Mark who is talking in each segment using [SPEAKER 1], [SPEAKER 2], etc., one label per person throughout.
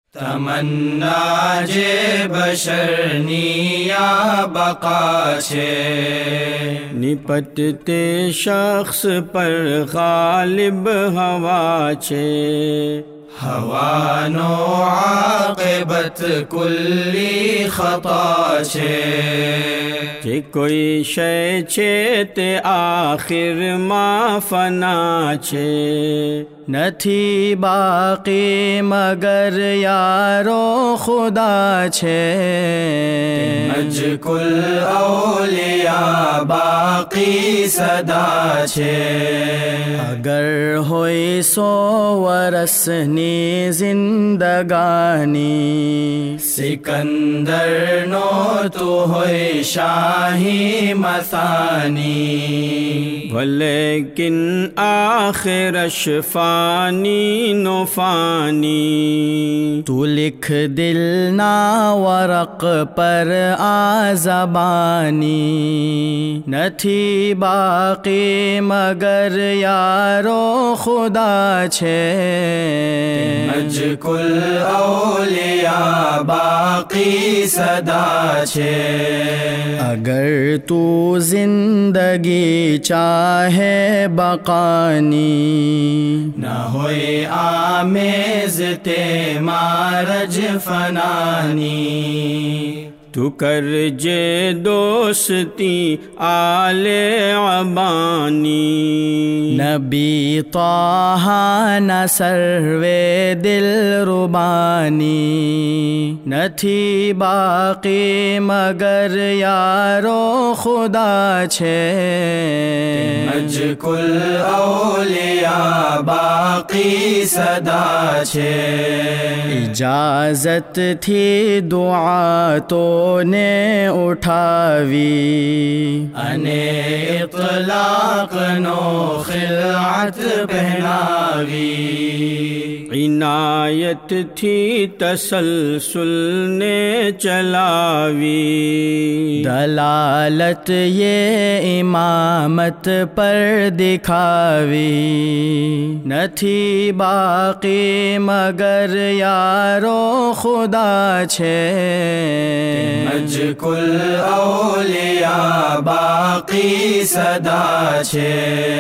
[SPEAKER 1] تمنا جے بشرنی یا بقا چھے،
[SPEAKER 2] نپٹتے شخص پر غالب ہوا چھے،
[SPEAKER 1] ہوانو عاقبت کلی خطا چھے،
[SPEAKER 2] کہ کوئی شے چھے تے آخر ما فنا چھے، نتھی باقی مگر یارو خدا چھے،
[SPEAKER 1] مج کل اولیاء باقی صدا چھے،
[SPEAKER 2] اگر ہوئی سو ورسنی زندگانی،
[SPEAKER 1] سکندر نو تو ہوئی شاہی مثانی،
[SPEAKER 2] ولیکن آخرش فانی نو فانی، تو لکھ دل نا ورق پر آزبانی، نتھی باقی مگر یارو خدا چھے،
[SPEAKER 1] مج کل اولیاء باقی صدا چھے،
[SPEAKER 2] اگر تو زندگی چاہے بقانی،
[SPEAKER 1] نہ ہوئے آمیزتے مارج فنانی،
[SPEAKER 2] تو کر جے دوستی آل عبانی، نبی طہ نہ سروے دل ربانی، نتھی باقی مگر یارو خدا چھے،
[SPEAKER 1] مج کل اولیاء باقی صدا چھے،
[SPEAKER 2] اجازت تھی دعا تو نے اٹھاوی،
[SPEAKER 1] انے اطلاق نو خلعت پہناوی،
[SPEAKER 2] عنایت تھی تسلسل نے چلاوی، دلالت یہ امامت پر دکھاوی، نتھی باقی مگر یارو خدا چھے،
[SPEAKER 1] مج کل اولیاء باقی صدا چھے،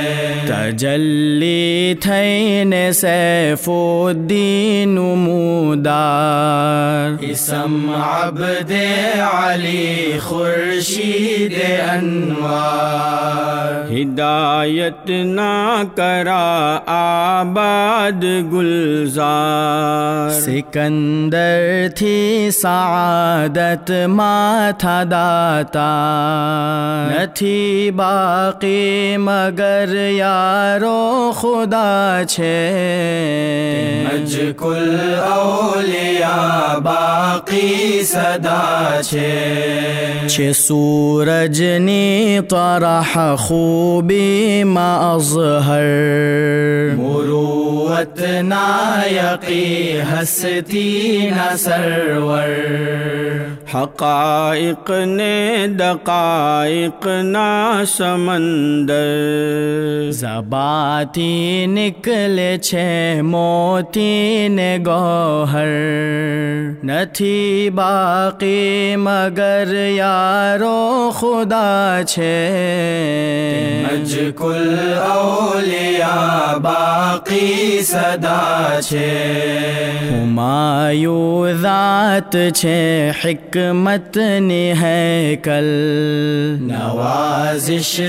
[SPEAKER 2] تجلی تھین سیف الدین نمودار،
[SPEAKER 1] اسم عبد علی خورشید انوار،
[SPEAKER 2] ہدایت نہ کرا آباد گلزار، سکندر تھی سعادت ما تھا داتا، نتھی باقی مگر یارو خدا چھے،
[SPEAKER 1] مج کل اولیاء باقی صدا چھے،
[SPEAKER 2] چھ سورج نی طرح خوبی ما اظہر،
[SPEAKER 1] مروت نایقی ہستی نہ سرور،
[SPEAKER 2] حقائق نے دقائق نا سمندر، زباتی نکلے چھے موتی نے گوہر، نتھی باقی مگر یارو خدا چھے،
[SPEAKER 1] مج کل اولیاء باقی صدا چھے،
[SPEAKER 2] ہمایوں ذات چھے حکمت نہیکل،
[SPEAKER 1] نوازش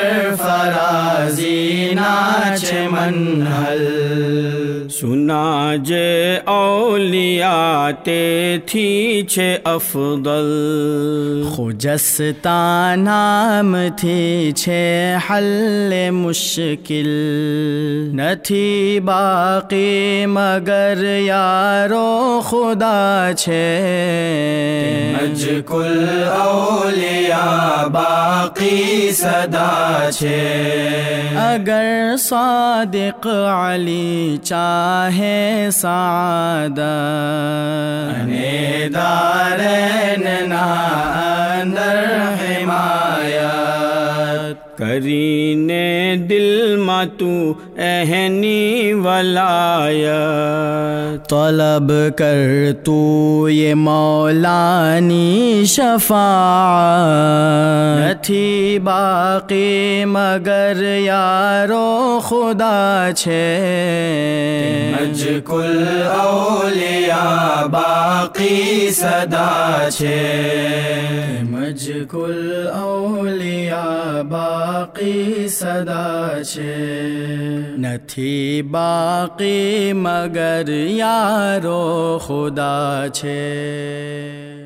[SPEAKER 1] سرفرازی ناچ منحل،
[SPEAKER 2] سنا جے اولیاء تے تھی چھے افضل، خجستہ نام تھی چھے حل مشکل، نتھی باقی مگر یارو خدا چھے،
[SPEAKER 1] مج کل اولیاء باقی صدا چھے،
[SPEAKER 2] اگر صادق علی چاہے سعادت،
[SPEAKER 1] انے دارین نا اندر حمایت،
[SPEAKER 2] کرینے دل ما تو
[SPEAKER 1] اہنی ولایت
[SPEAKER 2] طلب کر تو یہ مولانی شفاعت نہ تھی باقی مگر یارو خدا چھے
[SPEAKER 1] مجھ کل اولیاء باقی صدا چھے
[SPEAKER 2] مجھ کل اولیاء باقی صدا چھے نہ تھی باقی مگر یارو خدا چھے